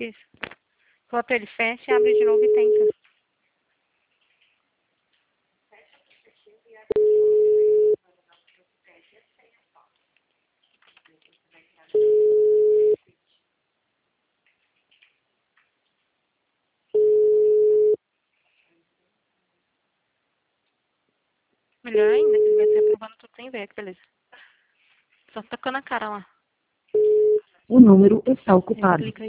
Isso. Enquanto ele fecha, abre de novo e tenta. Melhor ainda, que ele vai ser aprovando tudo sem ver, que beleza. Só tocando a cara lá. O número está ocupado. Clica